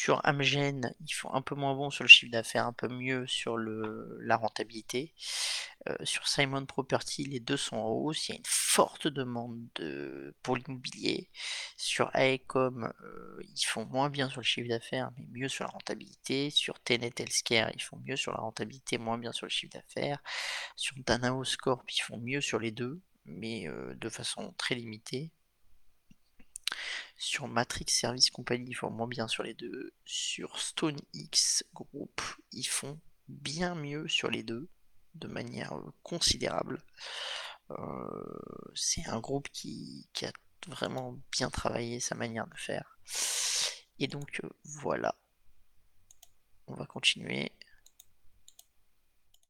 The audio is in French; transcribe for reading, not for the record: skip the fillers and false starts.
Sur Amgen, ils font un peu moins bon sur le chiffre d'affaires, un peu mieux sur la rentabilité. Sur Simon Property, les deux sont en hausse. Il y a une forte demande pour l'immobilier. Sur AECOM, ils font moins bien sur le chiffre d'affaires, mais mieux sur la rentabilité. Sur Tenet Healthcare, ils font mieux sur la rentabilité, moins bien sur le chiffre d'affaires. Sur Danaos Corp, ils font mieux sur les deux, mais de façon très limitée. Sur Matrix Service Company, ils font moins bien sur les deux. Sur StoneX Group, ils font bien mieux sur les deux, de manière considérable. C'est un groupe qui a vraiment bien travaillé sa manière de faire. Et donc voilà, on va continuer.